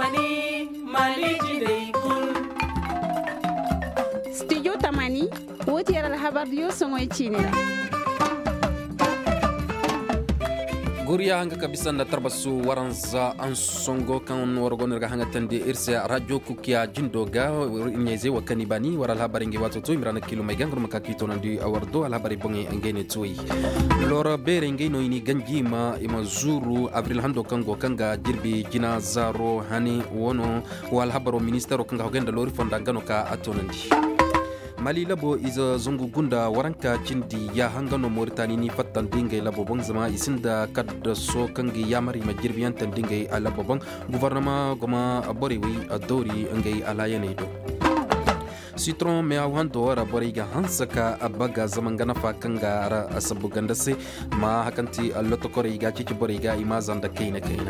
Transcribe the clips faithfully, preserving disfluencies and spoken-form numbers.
Tamani, Mali Jide Kul. Studio Tamani, wote yara habar dio songo ichine. guriya hanga kabisa na tarbasu waranza ansongo kan wargon ga hanga tande irsa radio kukia jindoga nyeze wakani bani waral habari ngi watoto imrana kilo mai gangro makakito nandi awardo al habari bonge ngene toy lora bere ngi no ini ganjima imazuru avril hando kango kanga jirbi jina zaro hani wono wal habaro ministero kanga hogenda lori fonda gano ka atonandi mali labo iza zungu gunda waranka cindi ya hangano Mauritania ni fattan dingai labo bang zama isinda kadda so kangi yamari majirbiyan tan dingai ala bang gouvernement goma aboriwi adori ngai ala yanedo Citron me awando ara boriga hansaka abaga zamangana fa kanga ara asabuganda se ma hakanti alloto koriga cici boriga imazanda kaina kaina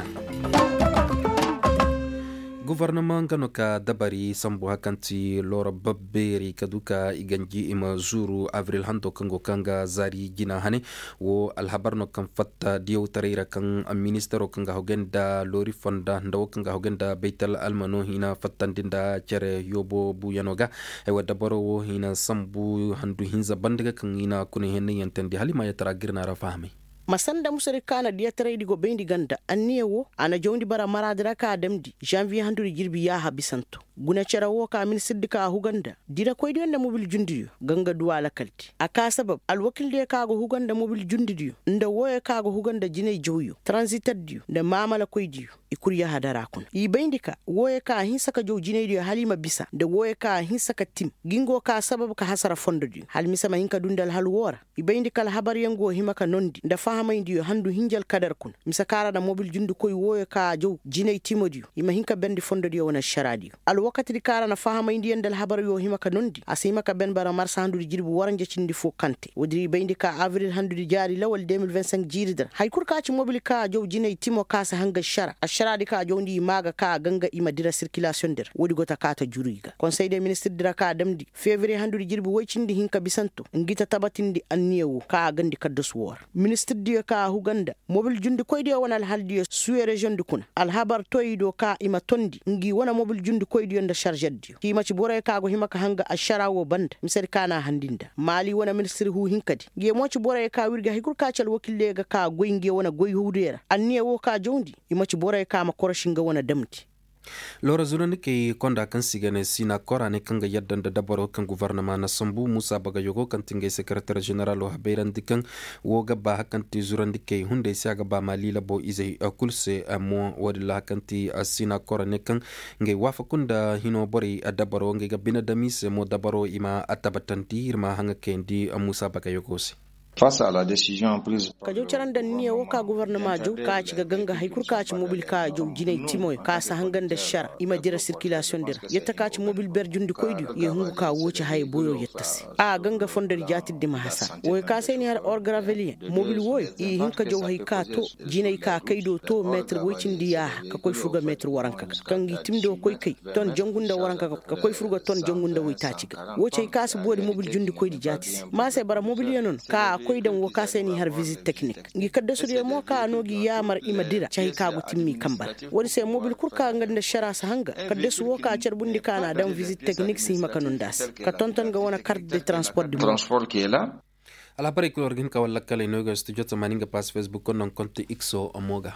gouvernement gano ka dabari sambu hakanti lora babberi kaduka iganji ima zuru avril hando kango kanga zari jina hane wo alhabarno kan fatta diyo tarira kan ministero kanga hogenda lori fonda ndawo kanga hogenda beital almano hina fattandinda cere yobo bu yanoga e wadda boro wo hina sambu handu hinza bandiga kan hina kune henne yantandi halima yatara girna rafahmi masanda musare kana dia trade go bendi ganda anniyewo ana jondi bara maradira ka damdi janvier handuri girbi ya habisanto guna cerawo ka min siddika huganda dira koydi wonde mobil jundiyo ganga duwala kalti aka sabab alwakil de ka go huganda mobil jundiyo nda woye ka go huganda jinay jowyo transited dio nda mamala koydiyo ikuriya hadara kun i bendika woye ka hinsaka jow jinay dio halima bisa nda woye ka hinsaka tim gingo ka sabab ka hasara fondo dio halmisa ma hinka dundal halwora i bendika al habar yango himaka nondi nda fahama indiyo handu hinjal kadar kun misakara da mobil jundu koy woye ka jow jinay timodio ima hinka bendi fondo dio wana sharadio wakati di kara na fahama indiyan dal habar yo himaka nondi asima ka ben bara marsa handu di jirbu waranje cindi fo kante wodiri bayndi ka avril handu di jari lawal deux mille vingt-cinq jiridar hay kur ka ci mobil ka jow jinay timo ka sa hanga shara ashara di ka jow ndi maga ka ganga ima dira circulation der wodi gota ka ta juriga conseil des ministres dira ka damdi février handu di jirbu way cindi hinka bisanto ngita tabatindi anniyewu ka gandi kaddo suwar ministre di ka huganda mobil jundi koydi wonal haldi suwe region du kuna al habar toyido ka ima tondi ngi wona mobil jundi koydi da charger dio kima ci boray kago himaka hanga ashara wo band misari kana handinda mali wona ministry hu hinkadi ge mo ci boray ka wirga hikur ka cal wakille ga ka goyinge wona goy hudera anniye wo ka jondi ima ci boray ka ma koroshinga wona damti lora zurani ke konda kan sigane sina korane kanga yaddanda dabaro kan gouvernement na sambu musa bagayogo kan tingay secrétaire général o haberan dikan wo gabba hakanti zurandi ke hunde siaga ba malila bo izay kulse mo wadilla hakanti sina korane kan ngay wafakunda hino bori dabaro ngay gabina damise mo dabaro ima atabatanti irma hanga kendi musa bagayogo si face à la décision prise ka jow caranda ni wo ka gouvernement jow ka ci ga ganga hay kur ka ci mobil ka jow jinay timoy ka sa hangande shar ima dira circulation dira yetta ka ci mobil ber jundi koydi ye hungu ka woci hay boyo yettasi a ganga fondari jatidde ma hasa woy ka seni har or gravelien mobil woy i hinka jow hay ka to jinay ka kaydo to metre woycindi ya ka koy fuga metre waranka kangi timdo koy kay ton jongunda waranka ka koy fuga ton jongunda woy taciga woci ka su bodi mobil jundi koydi jatisi ma se bara mobil yenon ka koydan wo kaseni har visit technique ngi kadda suriye mo ka nogi yamar imadira chay ka go timmi kambar woni se mobil kurka ngande shara sa hanga kadda su wo ka cerbundi kana dan visit technique si makanon das ka tonton ga wona carte de transport du transport qui est là ala pare ko orgin ka walla kala no go studio to maninga pass facebook non compte xo omoga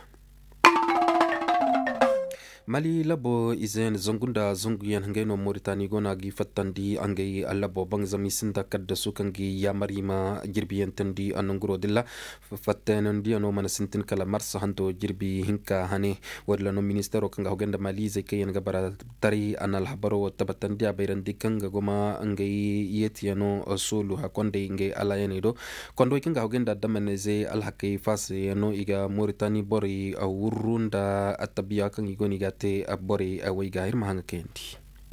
mali labo izen zongunda zonguyan ngeno Mauritania gona gi fattandi angay alabo bangzami sinda kadda sukangi ya marima jirbi yentandi anongro dilla fattanandi ano mana sintin kala marsa hanto jirbi hinka hane wadla no ministero kanga hogenda mali ze kayen gabara tari anal habaro tabatandi abayrandi kanga goma angay yetiano sulu hakonde ngay alayane do kondo kanga hogenda damaneze alhakay fase no iga Mauritania bori awurunda atabiya kangi goni te abori away gair mahanga kendi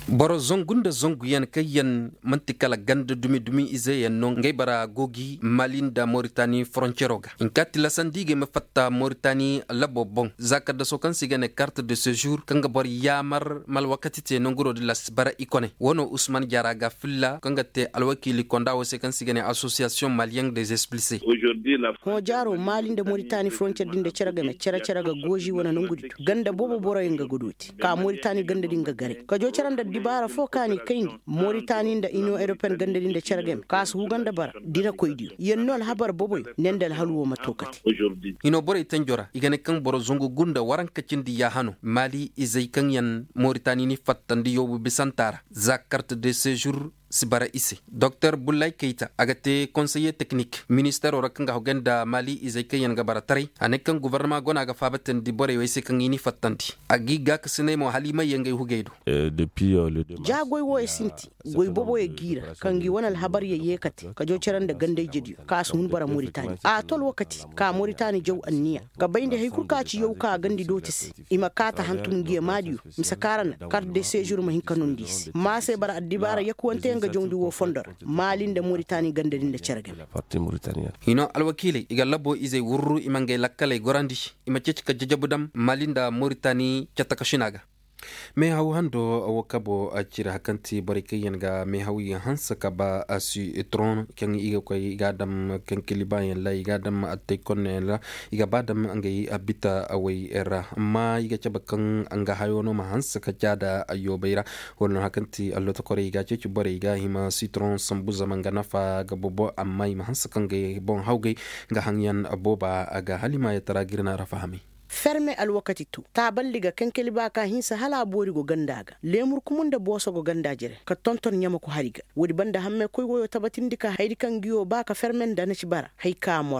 boro zongunda zongu yan kayan mantikala ganda dumi dumi ize yan non ngay bara gogi malinda Mauritanie frontieroga in katila sandige me fatta Mauritanie labo bon zaka da so kan sigane carte de séjour kanga bor yamar mal wakati te nonguro de las bara ikone wono Ousmane Diaraga filla kanga te alwakili konda wose kan sigane association malien des explicés aujourd'hui la ko jaro malinda Mauritanie frontier dinde ceraga me cera ceraga goji wona nongudi ganda bobo boro yenga godoti ka Mauritanie ganda dinga gare ka jo ceranda dibara fo kani kayndi Mauritanie da Union Européenne ganda dinda ceragem kas huganda bara dira koydi yennol habar boboy nendal halwo matokati aujourd'hui ino bore tanjora igane kan boro zongo gunda waran kacindi ya hanu mali izay kan yan Mauritanie ni fattandi yobu bisantara za carte de séjour sibara isi docteur Boulay Keita agate conseiller technique ministère ora kanga hogenda mali izay kayan gabara tari anekan gouvernement gona ga fabaten di bore wese kan ini fattanti agiga kasne mo halima yengay hugeydo depuis le ja goy wo sinti goy bobo e gira kangi wonal habar ye yekati ka jo ceranda gande jedi ka sun bara Mauritanie a tol wakati ka Mauritanie jow anniya ka baynde hay kurka ci yow ka gandi dotis ima kata hantum giye madiyo misakaran carte de séjour ma hinkanon dis ma se bara adibara yakwante nga jongdi wo fondor malinde Mauritanie gandadinde ceragem parti Mauritania hino alwakile iga labo izay wurru imangay lakkale gorandi ima cecika jajabudam malinda Mauritanie catakashinaga me haw hando awakabo acira hakanti barikayen ga me hawi hansa kaba asu etron kan iga koy gadam kan kilibayen la iga dam atay konne la iga badam angay abita away era ma iga cabakan anga hayono ma hansa ka jada ayobeira wono hakanti allo to kore iga ceci bore iga hima citron sambuza mangana fa gabobo amma ma hansa kan ga bon hawgay ga hangyan aboba aga halima ya taragirna rafahami ferme alwakati tu taballiga kenkeli baka hinsa hala bori go gandaga lemur kumunda boso go gandajere ka tonton nyama ko hariga wodi banda hamme koy goyo tabatindi ka haydi kan giyo baka fermen da na ci bara hay ka mor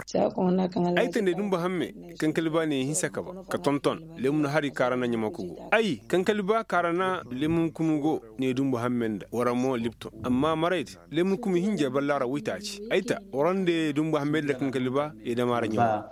ay tande dum ba hamme kenkeli ba ne hinsa ka ba ka tonton lemun hari karana nyama ko go ay kenkeli ba karana lemun kumugo ne dum ba hamme da waramo lipto amma marait lemun kumu hinja ballara witaci ayta orande dum ba hamme da kenkeli ba e da mara nyama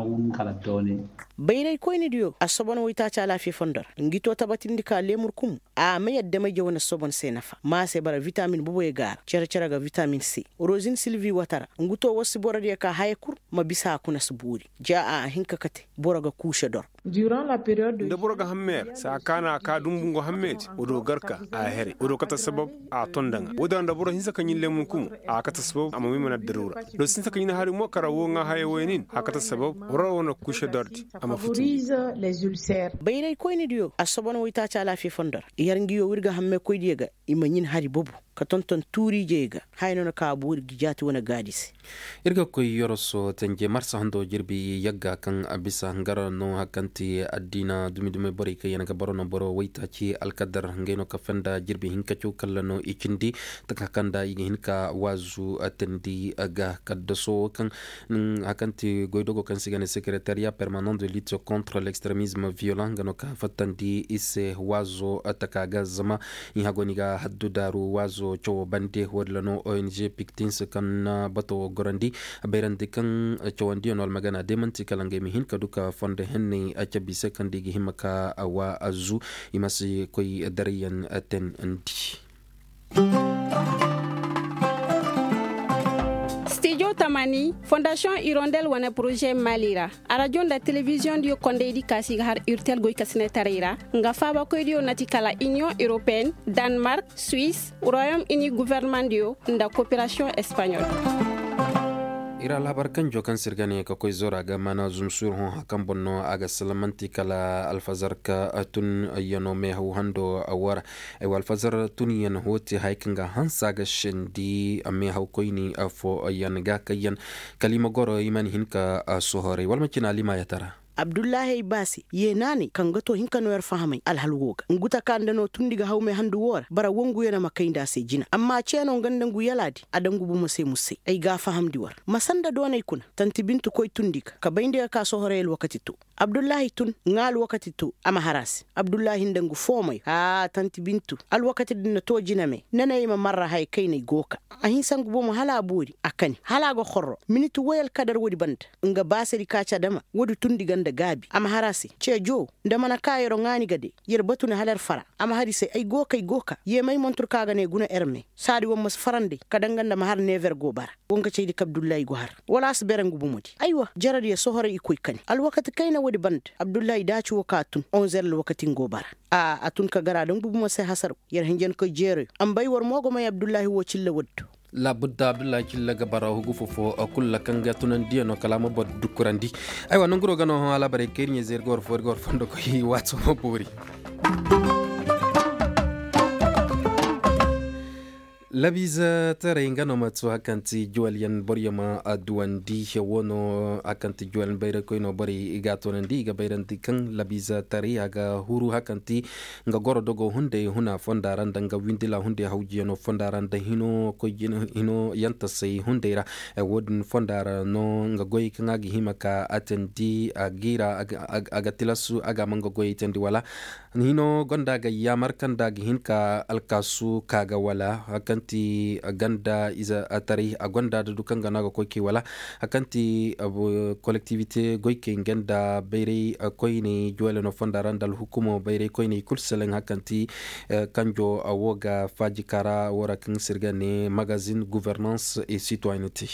bayray koyni diyo a sobon wita ta lafi fondor ngito tabatindi ka lemur kum a me yadda ma jewna sobon se nafa ma se bara vitamin bubo e gar cere cere ga vitamin C rosine sylvie watara nguto wasi borade ka haykur ma bisa kuna suburi ja a hinka kate boraga kushe dor durant la période de boraga hammer sa kana ka dumbungo hammet odo garka a here odo kata sabab a tondanga odo nda boro hinsa kanyin lemur kum a kata sabab amma mi mana darura do sinsa kanyin hari mo karawo nga haye wenin a kata sabab woro wona kushe dorti favorise les ulcères bayray koyni diyo a sobon wita ta lafi fondor yar ngiyo wirga hamme koydiga imanyin hari bobu ka tonton turi jega hayno ka buri gijati wona gadis irga koy yoroso tanje marsa hando jirbi yagga kan abisa ngara no hakanti adina dumi dumi bari kay yana barono boro wayta ci alqadar ngeno ka fenda jirbi hinka cu kallano ikindi taka kanda igi hinka wazu atendi aga kadso kan hakanti goydogo kan sigane secrétariat permanent de lutte contre l'extrémisme violent ngano ka fatandi ise wazo ataka gazama ihagoniga haddu daru wazo cho bande wadlano O N G Pictins kan bato gorandi berandi kan chawandi onol magana demanti kalange mihin kaduka fonde henni achabi sekandi gi himaka awa azu imasi koy dariyan aten andi Studio Tamani, Fondation Hirondelle wana projet Malira. A radio da télévision dio konde di kasi har urtel goy kasine tarira. Nga faba koy dio natikala Union Européenne, Danemark, Suisse, Royaume-Uni gouvernement dio nda coopération espagnole. ira labar kan jokan sirgane ka koy zora ga mana zum sur hon hakan bonno aga salamanti kala alfazar ka atun yano me hu hando awara ay alfazar tun yan hoti haikinga hansa ga shindi ame hu koyni afo yan ga kayan kalima goro iman hinka sohore wal makina lima yatara Abdullahi Basi ye nani kangato hinkano wer fahamay alhalwoga nguta kandano tundiga hawme handu wor bara wongu yana makainda se jina amma ceno gandangu yaladi adangu bu mose musse ay ga fahamdi war masanda donay kuna tanti bintu koy tundiga ka baynde ka so horel wakati tu Abdullahi tun ngal wakati tu ama haras Abdullahi ndangu fomay ha tanti bintu al wakati dinna to jiname nanay ma marra hay kayne goka ahin sangu bo mo hala buri akani hala go khorro minitu woyal kadar wodi band nga baseri ka ca dama wodi tundiga ganda gabi ama harase ce jo da mana kayero ngani gade yer batu na halar fara ama hari sai ai goka goka ye mai montur kaga ne guna erme sadi won mas farande kadangan da mahar never go bara wonka ce di Abdullahi Gohar wala su beren gubu mudi aiwa jarar ya sohore ikoy kan al wakati kaina wadi band Abdullahi daci wakatun onze l wakatin go bara a atun ka gara don bubu masai hasar yer hinjen ko jere am bai war mogo mai Abdullahi wo cilla waddu la budda abdullahi killa gabara hugu fofo akulla kanga tunan dia no kalama bod dukurandi ay wa nguro gano ala bare kernye zer gor for gor fondo ko yi watso bori labiza tarenga no matsu hakanti jualian boryama aduandi wono hakanti jualian bayra ko no bari igato nandi ga bayranti kan labiza tari aga huru hakanti nga goro dogo hunde huna fondaran danga windila hunde hawji no fondaran da hino ko hino yanta sai hundera e wodin fondara no nga goyi kan agi himaka atendi agira aga tilasu aga manga goyi tendi wala hino gonda ga yamar kan da hinka alkasu kaga wala hakanti ti ganda iza atari agonda da dukan gana ga koke wala akanti abu collectivité goyke ganda bayre koyne jole no fondaran dal hukumo bayre koyne kulselen hakanti kanjo awoga fajikara wora kin sirgane magazine gouvernance et citoyenneté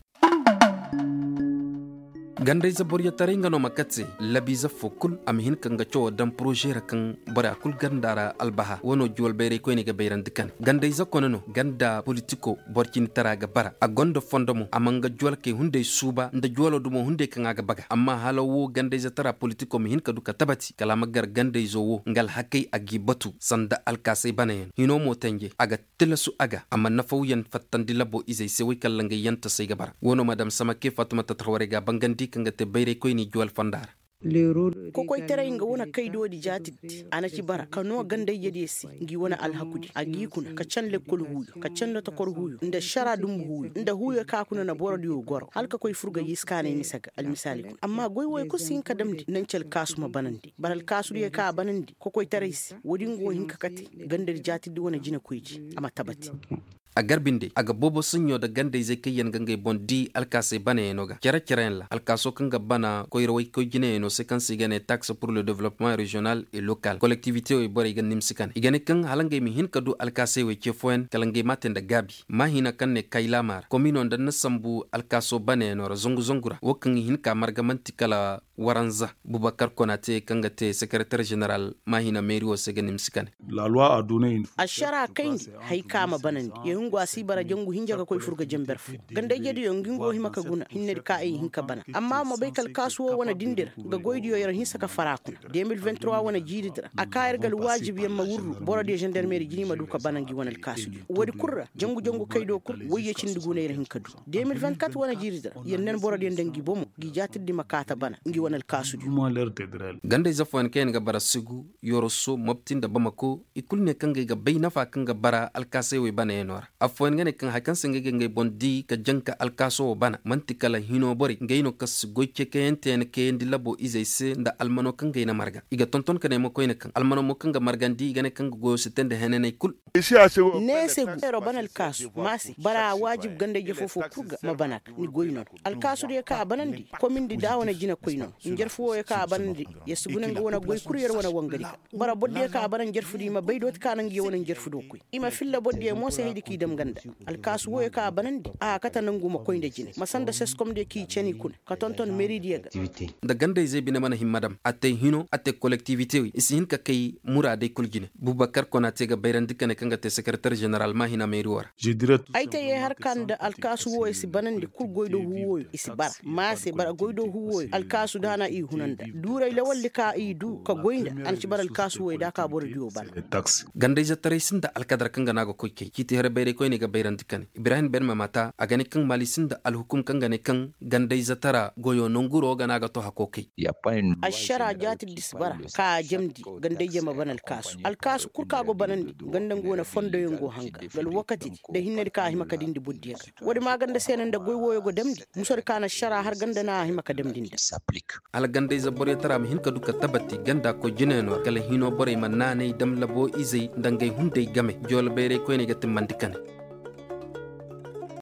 ganda iza boriya taringa no makatse labiza fokul amhin kanga cho dan projet rakan bara kul gandara albaha wono jol bere ko ni ga bayran dikan ganda iza konono ganda politiko borkin taraga bara a gondo fondomo amanga jol ke hunde suba nda jolo dumo hunde kanga ga baga amma halawo ganda iza tara politiko mihin ka duka tabati kala magar ganda izo wo ngal hakai agibatu sanda alkasai banayen hino motenje aga tilasu aga amma nafawiyan fattandi labo izai sewi kallanga yanta sai ga bara wono madam samake fatuma tatraware ga bangandi kanga te bayre koy ni juwal fandar ko koy tere nga wona kaydo di jatit ana ci bara kano ganda yedi si ngi wona alhakudi agi kuna ka can le kol huyu ka can la takor huyu nda shara dum huyu nda huyu ka kuna na boro diyo goro halka koy furga yiskane ni saga al misali amma goy woy ko sin ka damdi nan cel kasuma banandi baral kasu di ka banandi ko koy tere si wodi ngo hinka kati ganda di jatit di wona jina koyji ama tabati a garbinde aga bobo sunyo da ganda zai kai yan gangai bondi alkase bane noga kera kera la alkaso kanga bana ko irwai ko gine no sekansi gane taxe pour le développement régional et local collectivité o bore gan nimsikan igane kan halangay mi hin kadu alkase we chefoen kalangay maten da gabi mahina kan ne kailamar komino da nasambu alkaso bane no zongu zongura wokan hin ka margamanti kala waranza Boubacar Konate kanga te secrétaire général mahina mairie o segan nimsikan la loi a donné une ashara kaindi hay kama banandi yehungo asibara jangu hinjaga koy furga jemberfu ganda jedi yo ngingo himaka guna hinne ka ay hinka bana amma mo baykal kasuwo wana dindir ga goydiyo yor hisaka farakuna deux mille vingt-trois wana jididra akayar gal wajib yamma wurru boro de gendarmerie jini maduka banangi wana kasu wodi kurra jangu jangu kaydo kur woyye cindiguna yer hinka du deux mille vingt-quatre wana jididra yennen boro de ndangi bomo gi jatidi makata bana ngi wana kasu ganda zafwan ken ga bara sigu yoro so moptinda bamako ikulne kanga ga bayna fa kanga bara alkase we bana enora afwan ngane kan hakan senge ngai bondi ka janka alkaso bana mantikala hino bori ngaino kas goyke kenten ke ndilabo izaise nda almano kan gaina marga iga tonton kane mo koyne kan almano mo kan ga margandi gane kan go setende henene kul ne se ro bana alkaso masi bara wajib ganda je fofo kuga mabanak ni goyno alkaso de ka banandi komindi dawana jina koyno njerfo e ka banandi yesuguna ngona goy kuryer wana wangari bara bodde ka banan jerfudi ma baydot kanangi wona jerfudo koy ima filla bodde mo se hedi ki dem ganda alkasu wo ka banandi a kata nangu ma koynde jine masanda seskom de ki cheni kun ka tonton mairie ga da ganda zai bina mana himmadam ate hino ate collectivité isi hin ka kay murade kulgine Boubacar Konate ga bayran dikane kanga te secrétaire général mahina mairie wara je dirais ayte ye har kan da alkasu wo isi banandi kul goydo huwo isi bara ma se bara goydo huwo alkasu dana i hunanda duray la walli ka i du ka goynda an ci bara alkasu wo da ka bor diyo bana ganda za tare sinda alkadar kanga nago koyke kiti har bayre koyne ga bayran dikane Ibrahim Ben Mamata a gani kan malisin da alhukum kan gane kan gandai zatara goyo nonguro gana ga to hakokai ashara jati disbara ka jamdi gandai jama banal kasu alkasu kurka go banandi gandan gona fondo yongo hanga gal wakati da hinne ka himaka dindi buddiya wadi ma ganda senan da goyo go damdi musor kana shara har ganda na himaka damdin da al gandai zabore tara mi hinka duka tabati ganda ko jineno kala hino bore manane dam labo izai dangai hunde game jol bere koyne ga timmandikane